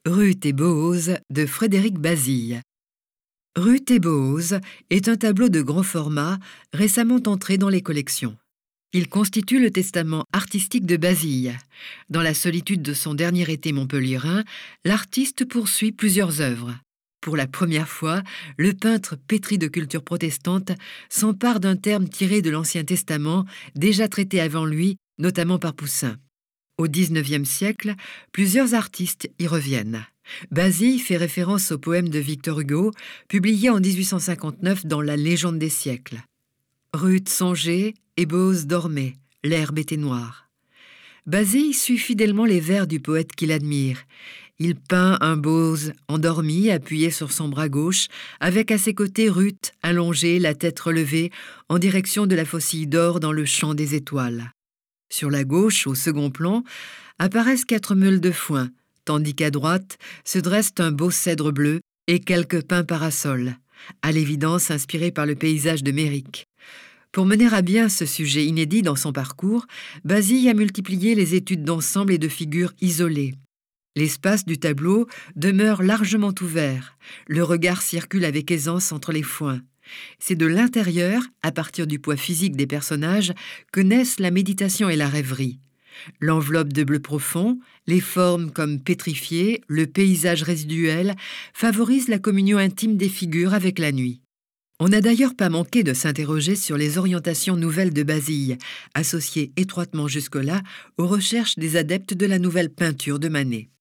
Ruth et Boaz de Frédéric Bazille. Ruth et Boaz est un tableau de grand format récemment entré dans les collections. Il constitue le testament artistique de Bazille. Dans la solitude de son dernier été montpelliérain, l'artiste poursuit plusieurs œuvres. Pour la première fois, le peintre pétri de culture protestante s'empare d'un terme tiré de l'Ancien Testament, déjà traité avant lui, notamment par Poussin. Au XIXe siècle, plusieurs artistes y reviennent. Bazille fait référence au poème de Victor Hugo, publié en 1859 dans La Légende des siècles. Ruth songeait et Boaz dormait, l'herbe était noire. Bazille suit fidèlement les vers du poète qu'il admire. Il peint un Boaz endormi, appuyé sur son bras gauche, avec à ses côtés Ruth, allongée, la tête relevée, en direction de la faucille d'or dans le champ des étoiles. Sur la gauche, au second plan, apparaissent 4 meules de foin, tandis qu'à droite se dresse un beau cèdre bleu et quelques pins parasols, à l'évidence inspirés par le paysage de Méric. Pour mener à bien ce sujet inédit dans son parcours, Bazille a multiplié les études d'ensemble et de figures isolées. L'espace du tableau demeure largement ouvert, le regard circule avec aisance entre les foins. C'est de l'intérieur, à partir du poids physique des personnages, que naissent la méditation et la rêverie. L'enveloppe de bleu profond, les formes comme pétrifiées, le paysage résiduel favorisent la communion intime des figures avec la nuit. On n'a d'ailleurs pas manqué de s'interroger sur les orientations nouvelles de Bazille, associées étroitement jusque-là aux recherches des adeptes de la nouvelle peinture de Manet.